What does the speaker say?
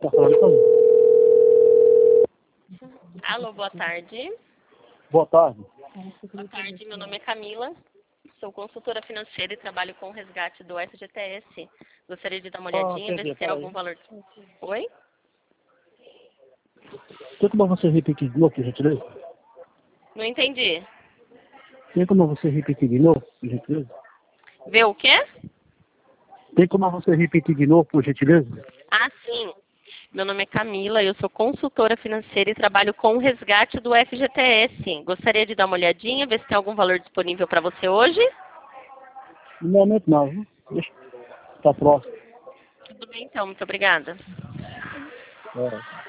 tá falando comigo. Alô, boa tarde. Boa tarde. Boa tarde, meu nome é Camila. Sou consultora financeira e trabalho com o resgate do FGTS. Gostaria de dar uma olhadinha, ver se tem algum valor. Oi? Tem como você repetir de novo, por gentileza? Não entendi. Tem como você repetir de novo, por gentileza? Vê o quê? Tem como você repetir de novo, por gentileza? Ah, sim. Meu nome é Camila, eu sou consultora financeira e trabalho com o resgate do FGTS. Gostaria de dar uma olhadinha, ver se tem algum valor disponível para você hoje. No momento não, viu? Deixa. Tá próximo. Tudo bem, então. Muito obrigada. É.